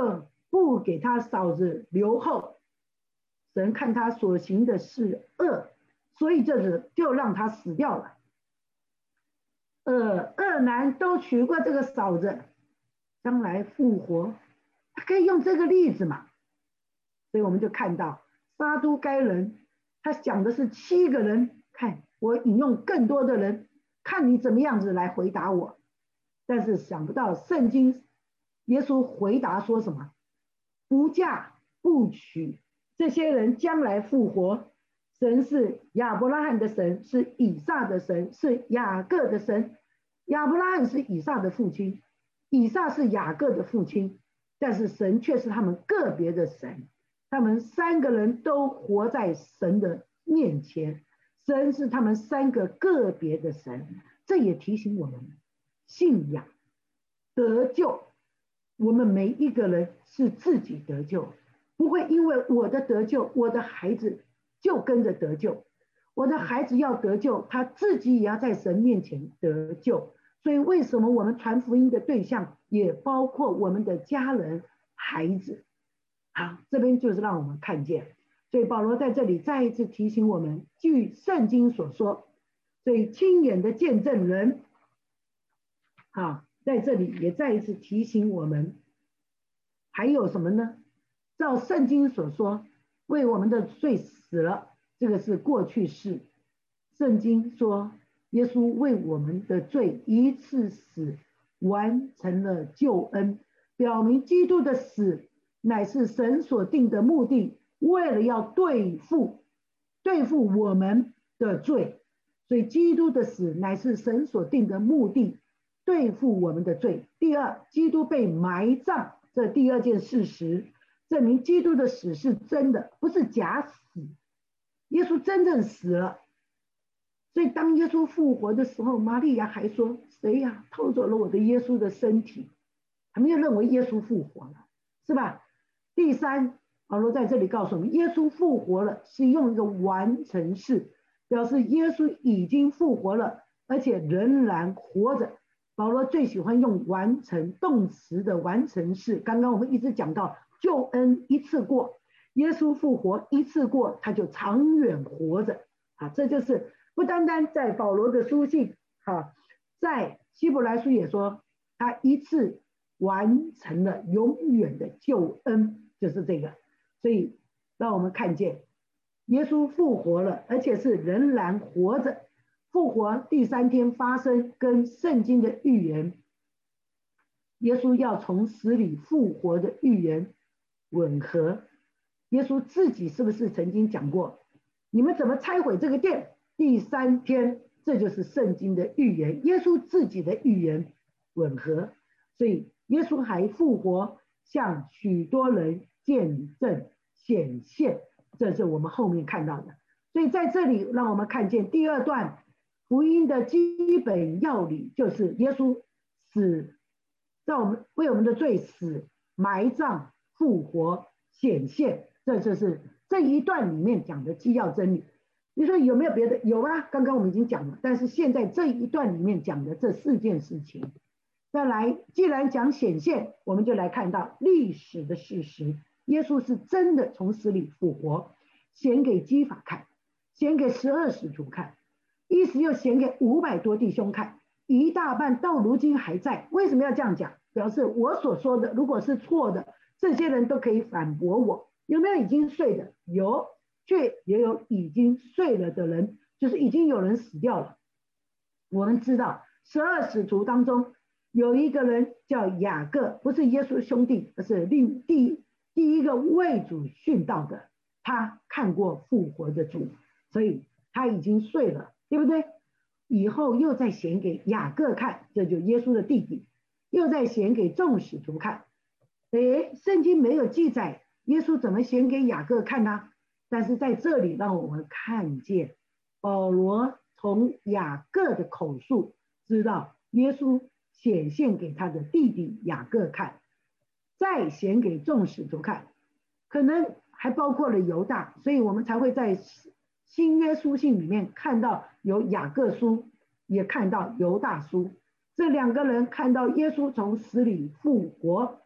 不给他嫂子留后，神看他所行的是恶，所以这子就让他死掉了。呃，二男都娶过这个嫂子，将来复活，他可以用这个例子嘛？所以我们就看到撒都该人，他讲的是七个人，看我引用更多的人，看你怎么样子来回答我。但是想不到圣经耶稣回答说什么？不嫁不娶，这些人将来复活。神是亚伯拉罕的神，是以撒的神，是雅各的神。亚伯拉罕是以撒的父亲，以撒是雅各的父亲，但是神却是他们个别的神。他们三个人都活在神的面前，神是他们三个个别的神。这也提醒我们，信仰得救，我们每一个人是自己得救，不会因为我的得救，我的孩子就跟着得救。我的孩子要得救，他自己也要在神面前得救。所以为什么我们传福音的对象也包括我们的家人、孩子？好，这边就是让我们看见。所以保罗在这里再一次提醒我们，据圣经所说，所以亲眼的见证人，啊，在这里也再一次提醒我们，还有什么呢？照圣经所说，为我们的罪死了，这个是过去式。圣经说，耶稣为我们的罪一次死，完成了救恩，表明基督的死乃是神所定的目的，为了要对付对付我们的罪。所以基督的死乃是神所定的目的，对付我们的罪。第二，基督被埋葬，这第二件事实证明基督的死是真的，不是假死。耶稣真正死了。所以当耶稣复活的时候，玛利亚还说，谁呀、啊、偷走了我的耶稣的身体？他们又认为耶稣复活了，是吧？第三，保罗在这里告诉我们，耶稣复活了是用一个完成式，表示耶稣已经复活了，而且仍然活着。保罗最喜欢用完成动词的完成式。刚刚我们一直讲到救恩一次过，耶稣复活一次过，他就长远活着啊！这就是不单单在保罗的书信啊，在希伯来书也说，他一次完成了永远的救恩，就是这个。所以让我们看见耶稣复活了，而且是仍然活着。复活第三天发生，跟圣经的预言，耶稣要从死里复活的预言吻合。耶稣自己是不是曾经讲过，你们怎么拆毁这个殿？第三天，这就是圣经的预言，耶稣自己的预言吻合。所以耶稣还复活，向许多人见证显现，这是我们后面看到的。所以在这里让我们看见第二段福音的基本要理，就是耶稣死，在我们为我们的罪死、埋葬、复活、显现，这就是这一段里面讲的基要真理。你说有没有别的？有啊，刚刚我们已经讲了，但是现在这一段里面讲的这四件事情。再来，既然讲显现，我们就来看到历史的事实，耶稣是真的从死里复活，显给基法看，显给十二使徒看，意思又显给五百多弟兄看，一大半到如今还在。为什么要这样讲？表示我所说的如果是错的，这些人都可以反驳我。有没有已经睡的？有，却也有已经睡了的人，就是已经有人死掉了。我们知道十二使徒当中有一个人叫雅各，不是耶稣兄弟，而是另第第一个为主殉道的，他看过复活的主，所以他已经睡了，对不对？以后又再显给雅各看，这就耶稣的弟弟，又再显给众使徒看。诶，圣经没有记载耶稣怎么显给雅各看呢？但是在这里让我们看见保罗从雅各的口述知道耶稣显现给他的弟弟雅各看，再显给众使徒看，可能还包括了犹大，所以我们才会在新约书信里面看到有雅各书，也看到犹大书。这两个人看到耶稣从死里复活，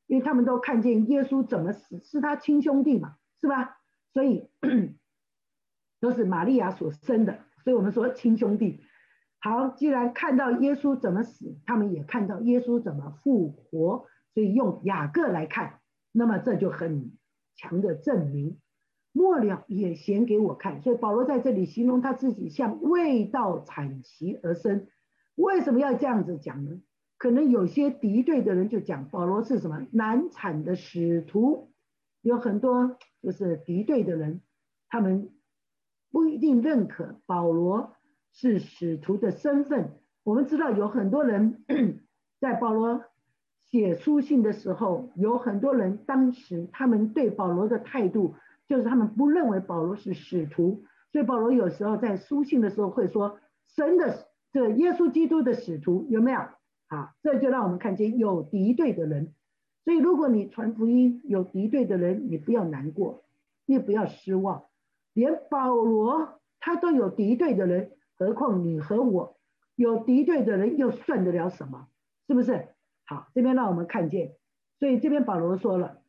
因为他们都看见耶稣怎么死，是他亲兄弟嘛，是吧？所以都是玛利亚所生的，所以我们说亲兄弟。好，既然看到耶稣怎么死，他们也看到耶稣怎么复活，所以用雅各来看，那么这就很强的证明。末了也显给我看，所以保罗在这里形容他自己像未到产期而生。为什么要这样子讲呢？可能有些敌对的人就讲保罗是什么难产的使徒，有很多就是敌对的人，他们不一定认可保罗是使徒的身份。我们知道有很多人在保罗写书信的时候，有很多人当时他们对保罗的态度就是他们不认为保罗是使徒，所以保罗有时候在书信的时候会说神的这耶稣基督的使徒，有没有？好，这就让我们看见有敌对的人。所以如果你传福音有敌对的人，你不要难过，你也不要失望。连保罗他都有敌对的人，何况你和我？有敌对的人又算得了什么？是不是？好，这边让我们看见，所以这边保罗说了，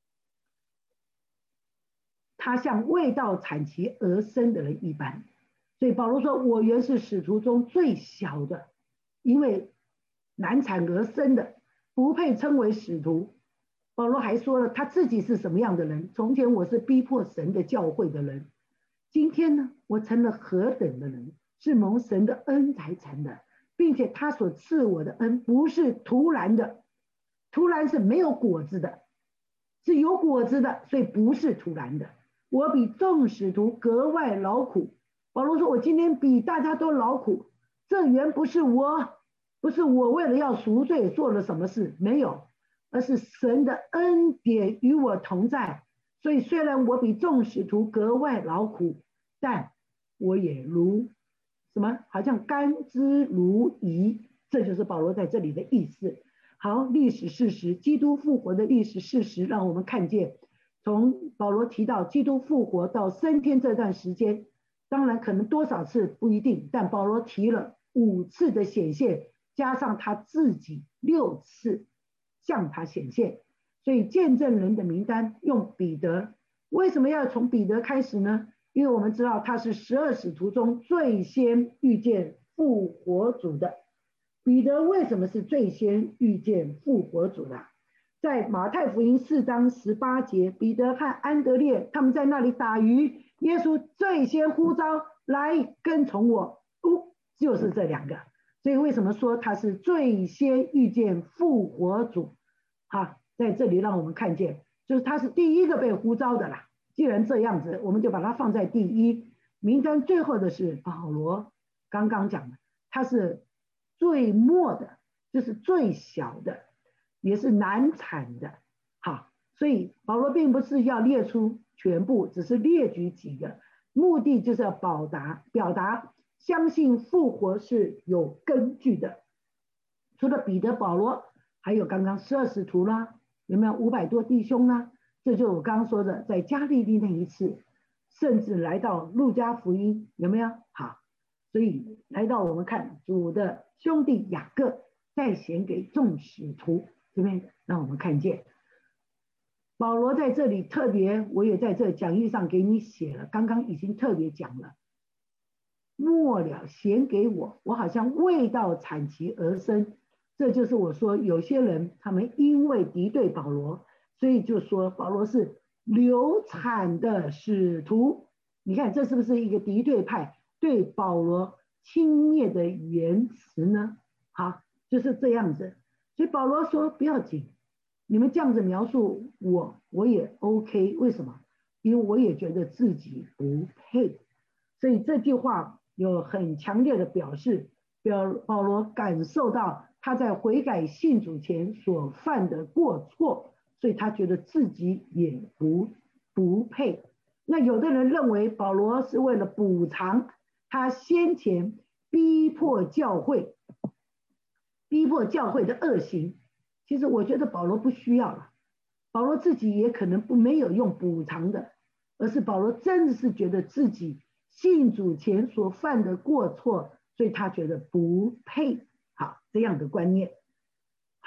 他像未到产期而生的人一般。所以保罗说，我原是使徒中最小的，因为难产而生的，不配称为使徒。保罗还说了他自己是什么样的人，从前我是逼迫神的教会的人，今天呢，我成了何等的人，是蒙神的恩才成的，并且他所赐我的恩不是突然的，突然是没有果子的，是有果子的，所以不是突然的。我比众使徒格外劳苦。保罗说，我今天比大家都劳苦，这原不是我，不是我为了要赎罪做了什么事，没有，而是神的恩典与我同在。所以虽然我比众使徒格外劳苦，但我也如什么，好像甘之如饴。这就是保罗在这里的意思。好，历史事实，基督复活的历史事实让我们看见，从保罗提到基督复活到升天这段时间，当然可能多少次不一定，但保罗提了五次的显现，加上他自己六次向他显现，所以见证人的名单用彼得。为什么要从彼得开始呢？因为我们知道他是十二使徒中最先遇见复活主的。彼得为什么是最先遇见复活主的？在马太福音四章十八节，彼得和安德烈他们在那里打鱼，耶稣最先呼召来跟从我，哦，就是这两个。所以为什么说他是最先遇见复活主？好，在这里让我们看见，就是他是第一个被呼召的啦。既然这样子，我们就把它放在第一名单。最后的是保罗，刚刚讲的，他是最末的，就是最小的，也是难产的。好，所以保罗并不是要列出全部，只是列举几个，目的就是要表达表达相信复活是有根据的。除了彼得、保罗，还有刚刚十二使徒啦，有没有五百多弟兄呢？这就是我刚刚说的，在加利利那一次，甚至来到路加福音，有没有？好，所以来到我们看主的兄弟雅各再显给众使徒，这边让我们看见保罗在这里特别，我也在这讲义上给你写了，刚刚已经特别讲了，末了显给我，我好像未到产期而生。这就是我说有些人他们因为敌对保罗，所以就说保罗是流产的使徒。你看这是不是一个敌对派对保罗轻蔑的言辞呢？好，就是这样子。所以保罗说不要紧，你们这样子描述我，我也 OK。为什么？因为我也觉得自己不配。所以这句话有很强烈的表示，表保罗感受到他在悔改信主前所犯的过错，所以他觉得自己也不不配。那有的人认为保罗是为了补偿他先前逼迫教会逼迫教会的恶行，其实我觉得保罗不需要了，保罗自己也可能不没有用补偿的，而是保罗真的是觉得自己信主前所犯的过错，所以他觉得不配。好，这样的观念。好，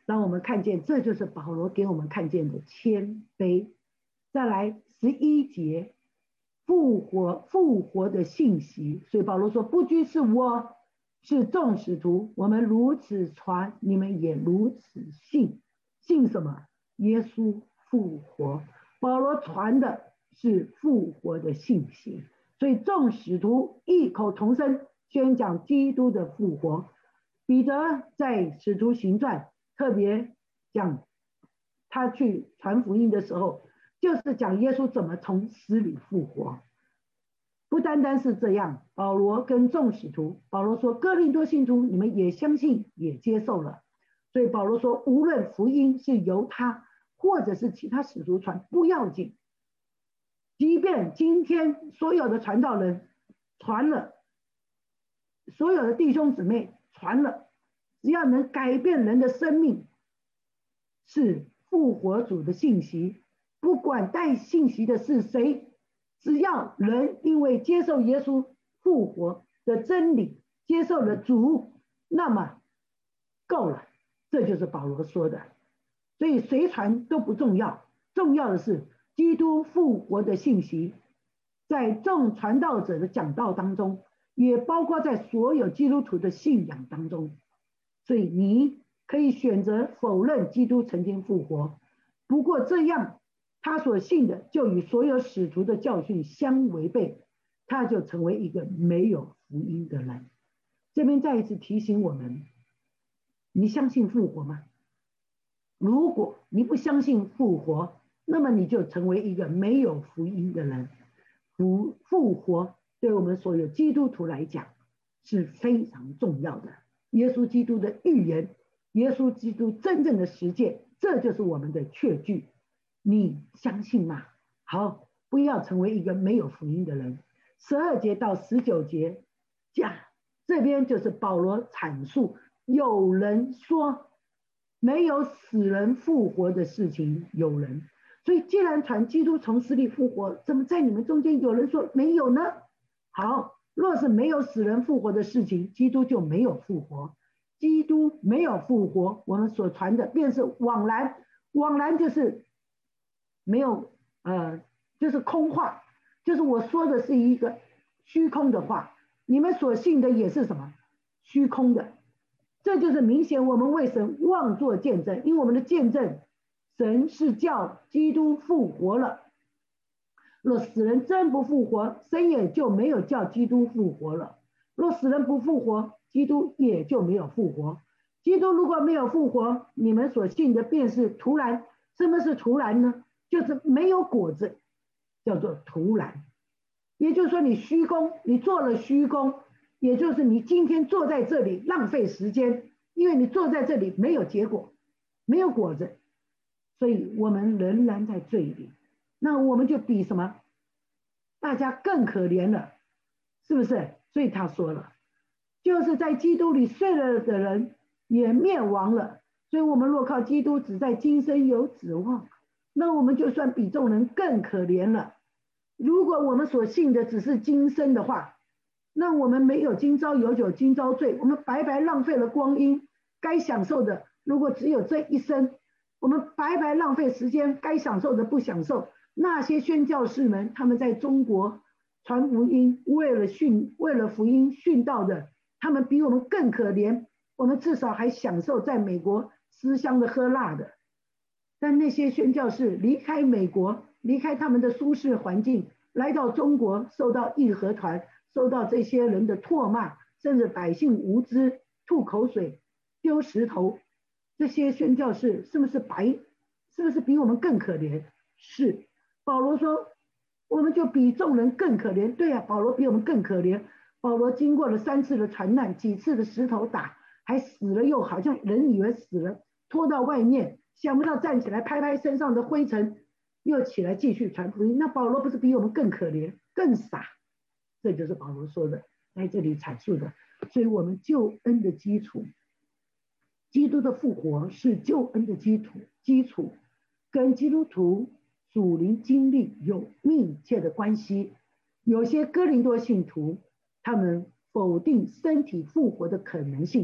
当我们看见，这就是保罗给我们看见的谦卑。再来十一节，复活复活的信息。所以保罗说，不拘是我，是众使徒，我们如此传，你们也如此信。信什么？耶稣复活。保罗传的是复活的信息，所以众使徒异口同声宣讲基督的复活。彼得在使徒行传特别讲，他去传福音的时候，就是讲耶稣怎么从死里复活。不单单是这样，保罗跟众使徒，保罗说，哥林多信徒你们也相信也接受了。所以保罗说，无论福音是由他或者是其他使徒传，不要紧。即便今天所有的传道人传了，所有的弟兄姊妹传了，只要能改变人的生命，是复活主的信息。不管带信息的是谁，只要人因为接受耶稣复活的真理，接受了主，那么够了。这就是保罗说的。所以谁传都不重要，重要的是基督复活的信息，在众传道者的讲道当中，也包括在所有基督徒的信仰当中。所以你可以选择否认基督曾经复活，不过这样他所信的就与所有使徒的教训相违背，他就成为一个没有福音的人。这边再一次提醒我们，你相信复活吗？如果你不相信复活，那么你就成为一个没有福音的人。复复活对我们所有基督徒来讲是非常重要的。耶稣基督的预言，耶稣基督真正的实践，这就是我们的确据。你相信吗？好，不要成为一个没有福音的人。十二节到十九节讲，这边就是保罗阐述，有人说没有死人复活的事情，有人。所以既然传基督从死里复活，怎么在你们中间有人说没有呢？好，若是没有死人复活的事情，基督就没有复活。基督没有复活，我们所传的便是枉然。枉然就是没有呃，就是空话，就是我说的是一个虚空的话，你们所信的也是什么？虚空的。这就是明显我们为神妄作见证，因为我们的见证，神是叫基督复活了。若死人真不复活，神也就没有叫基督复活了。若死人不复活，基督也就没有复活。基督如果没有复活，你们所信的便是徒然。什么是徒然呢？就是没有果子，叫做徒然。也就是说你虚功，你做了虚功，也就是你今天坐在这里浪费时间，因为你坐在这里没有结果，没有果子，所以我们仍然在罪里。那我们就比什么？大家更可怜了，是不是？所以他说了，就是在基督里睡了的人也灭亡了。所以我们若靠基督只在今生有指望，那我们就算比众人更可怜了。如果我们所信的只是今生的话，那我们没有今朝有酒今朝醉，我们白白浪费了光阴。该享受的如果只有这一生，我们白白浪费时间，该享受的不享受。那些宣教士们，他们在中国传福音，为了训为了福音殉道的，他们比我们更可怜。我们至少还享受在美国吃香的喝辣的，但那些宣教士离开美国，离开他们的舒适环境，来到中国，受到义和团，受到这些人的唾骂，甚至百姓无知，吐口水，丢石头。这些宣教士是不是白？是不是比我们更可怜？是。保罗说，我们就比众人更可怜。对啊，保罗比我们更可怜。保罗经过了三次的传难，几次的石头打，还死了又好像人以为死了，拖到外面，想不到站起来拍拍身上的灰尘，又起来继续传福音。那保罗不是比我们更可怜，更傻？这就是保罗说的，在这里阐述的。所以我们救恩的基础，基督的复活是救恩的基础，基础跟基督徒属灵经历有密切的关系。有些哥林多信徒，他们否定身体复活的可能性，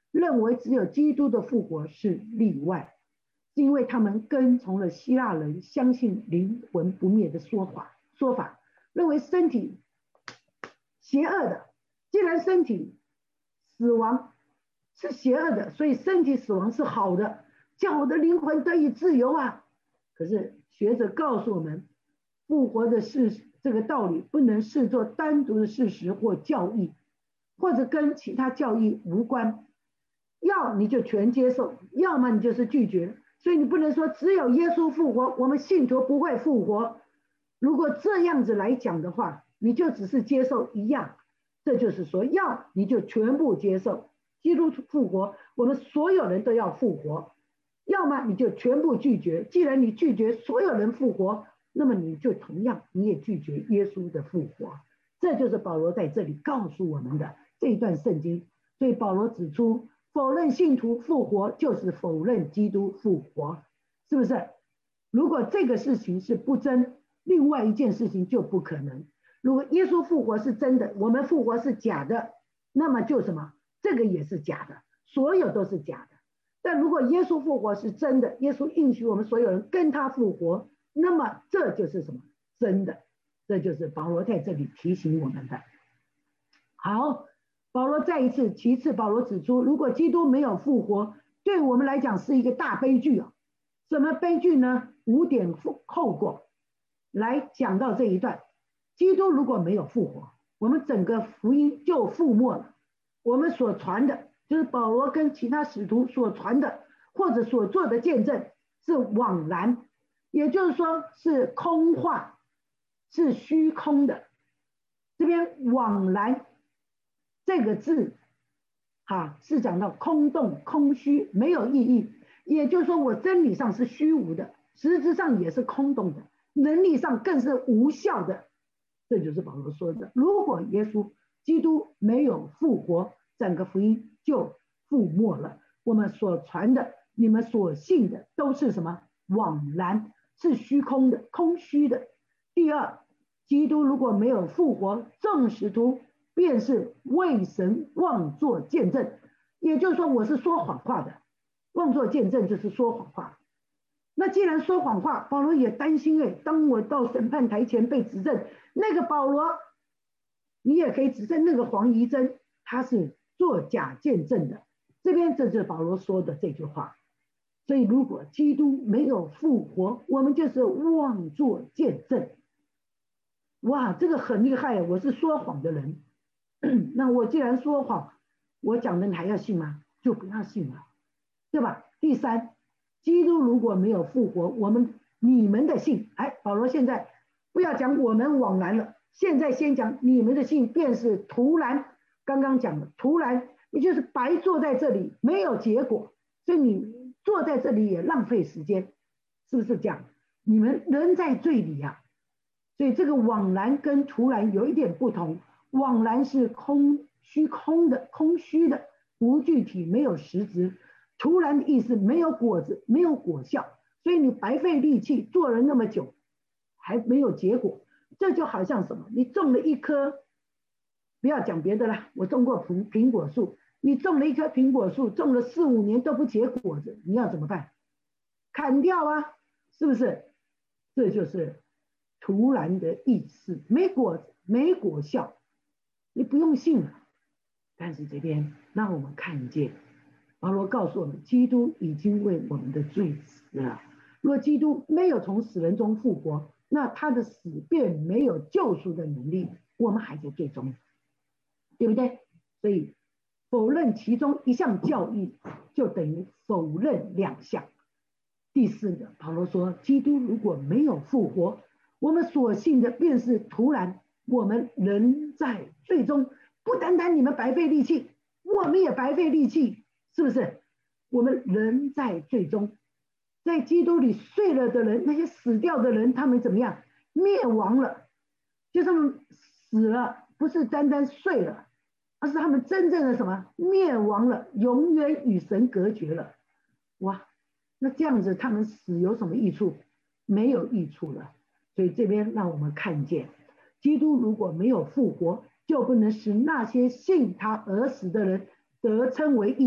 认为只有基督的复活是例外，是因为他们跟从了希腊人相信灵魂不灭的说法，说法认为身体邪恶的，既然身体死亡是邪恶的，所以身体死亡是好的，叫我的灵魂得以自由啊。可是学者告诉我们，复活的事这个道理不能视作单独的事实或教义，或者跟其他教义无关，要你就全接受，要么你就是拒绝。所以你不能说只有耶稣复活，我们信徒不会复活。如果这样子来讲的话，你就只是接受一样，这就是说，要你就全部接受基督复活，我们所有人都要复活；要么你就全部拒绝。既然你拒绝所有人复活，那么你就同样你也拒绝耶稣的复活。这就是保罗在这里告诉我们的这一段圣经。所以保罗指出，否认信徒复活就是否认基督复活，是不是？如果这个事情是不真，另外一件事情就不可能。如果耶稣复活是真的，我们复活是假的，那么就什么？这个也是假的，所有都是假的。但如果耶稣复活是真的，耶稣应许我们所有人跟他复活，那么这就是什么？真的。这就是保罗在这里提醒我们的。好，保罗再一次，其次保罗指出，如果基督没有复活，对我们来讲是一个大悲剧啊。什么悲剧呢？五点后果来讲到这一段。基督如果没有复活，我们整个福音就覆没了。我们所传的，就是保罗跟其他使徒所传的或者所做的见证是枉然，也就是说是空话，是虚空的。这边枉然这个字啊，是讲到空洞、空虚，没有意义。也就是说，我真理上是虚无的，实质上也是空洞的，能力上更是无效的。这就是保罗说的，如果耶稣基督没有复活，整个福音就覆没了。我们所传的，你们所信的都是什么？枉然，是虚空的，空虚的。第二，基督如果没有复活，众使徒便是为神妄作见证。也就是说，我是说谎话的，妄作见证就是说谎话。那既然说谎话，保罗也担心哎，当我到审判台前被指证，那个保罗，你也可以指证那个黄怡珍，他是作假见证的。这边这就是保罗说的这句话。所以如果基督没有复活，我们就是妄作见证。哇，这个很厉害，我是说谎的人。那我既然说谎，我讲的你还要信吗？就不要信了，对吧？第三，基督如果没有复活，我们你们的信，哎，保罗现在不要讲我们枉然了，现在先讲你们的信便是徒然。刚刚讲的徒然，也就是白坐在这里没有结果，所以你坐在这里也浪费时间，是不是这样？你们人在罪里啊，所以这个枉然跟徒然有一点不同。枉然是空虚空的、空虚的，不具体，没有实质。徒然的意思没有果子，没有果效，所以你白费力气做了那么久还没有结果。这就好像什么？你种了一棵，不要讲别的了，我种过苹苹果树，你种了一棵苹果树，种了四五年都不结果子，你要怎么办？砍掉啊，是不是？这就是徒然的意思，没果子，没果效，你不用信了。但是这边让我们看见，保罗告诉我们，基督已经为我们的罪死了。若基督没有从死人中复活，那他的死便没有救赎的能力，我们还在罪中，对不对？所以否认其中一项教义，就等于否认两项。第四个，保罗说，基督如果没有复活，我们所信的便是徒然，我们仍在罪中。不单单你们白费力气，我们也白费力气，是不是？我们仍在罪中。在基督里睡了的人，那些死掉的人，他们怎么样？灭亡了，就他们死了，不是单单睡了，而是他们真正的什么？灭亡了，永远与神隔绝了。哇，那这样子他们死有什么益处？没有益处了。所以这边让我们看见，基督如果没有复活，就不能使那些信他而死的人得称为义，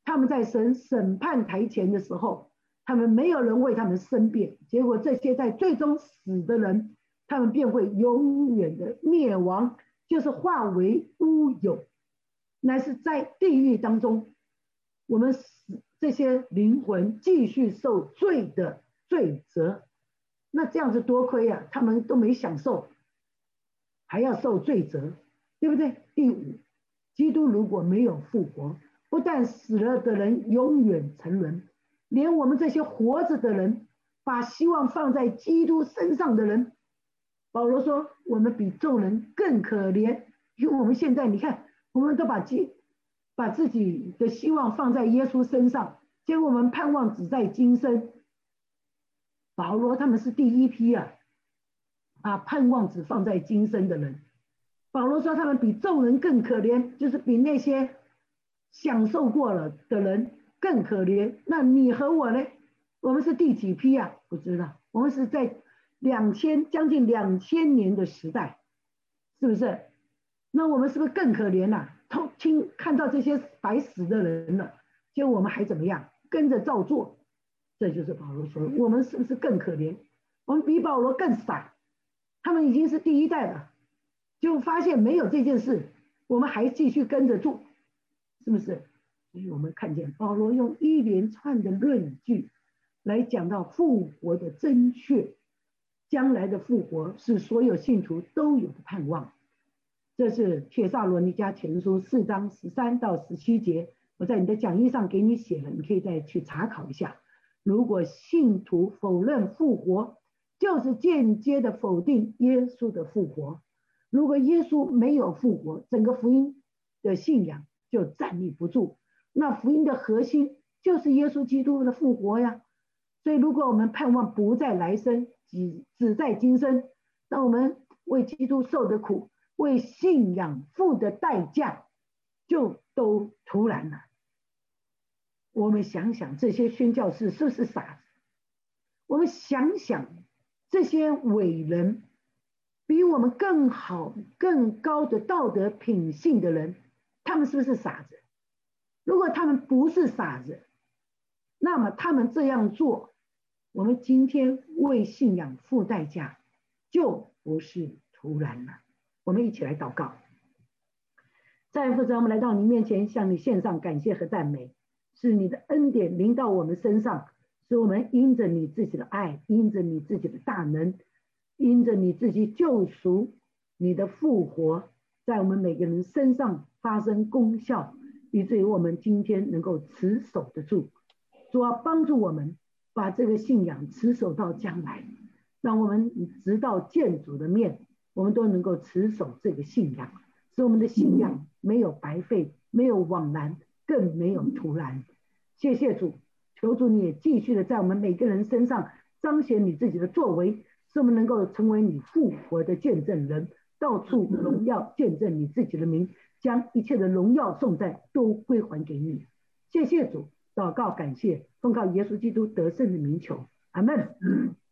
他们在神审判台前的时候，他们没有人为他们申辩，结果这些在最终死的人，他们便会永远的灭亡，就是化为乌有，乃是在地狱当中，我们死这些灵魂继续受罪的罪责。那这样子多亏啊，他们都没享受，还要受罪责，对不对？第五，基督如果没有复活，不但死了的人永远沉沦，连我们这些活着的人，把希望放在基督身上的人，保罗说我们比众人更可怜，因为我们现在你看，我们都把基把自己的希望放在耶稣身上，结果我们盼望只在今生。保罗他们是第一批啊，把盼望只放在今生的人。保罗说他们比众人更可怜，就是比那些享受过了的人更可怜。那你和我呢？我们是第几批啊？不知道。我们是在两千将近两千年的时代，是不是？那我们是不是更可怜啊？偷听看到这些白死的人了，结果我们还怎么样？跟着照做。这就是保罗说，我们是不是更可怜？我们比保罗更傻，他们已经是第一代了，就发现没有这件事，我们还继续跟着做，是不是？所以我们看见保罗用一连串的论据来讲到复活的正确，将来的复活是所有信徒都有的盼望。这是帖撒罗尼迦前书四章十三到十七节，我在你的讲义上给你写了，你可以再去查考一下。如果信徒否认复活，就是间接的否定耶稣的复活。如果耶稣没有复活，整个福音的信仰就站立不住。那福音的核心就是耶稣基督的复活呀。所以如果我们盼望不在来生，只只在今生，那我们为基督受的苦，为信仰付的代价，就都徒然了。我们想想这些宣教士是不是傻子？我们想想这些伟人，比我们更好更高的道德品性的人，他们是不是傻子？如果他们不是傻子，那么他们这样做，我们今天为信仰付代价，就不是徒然了。我们一起来祷告。在父神，我们来到你面前，向你献上感谢和赞美，是你的恩典临到我们身上，使我们因着你自己的爱，因着你自己的大能，因着你自己救赎，你的复活，在我们每个人身上发生功效，以至于我们今天能够持守得住。主要帮助我们把这个信仰持守到将来，让我们直到见主的面，我们都能够持守这个信仰，使我们的信仰没有白费，没有枉然，更没有徒然。谢谢主，求主你也继续的在我们每个人身上彰显你自己的作为，使我们能够成为你复活的见证人，到处荣耀见证你自己的名，将一切的荣耀颂赞都归还给你。谢谢主，祷告感谢，奉靠耶稣基督得胜的名求，阿们。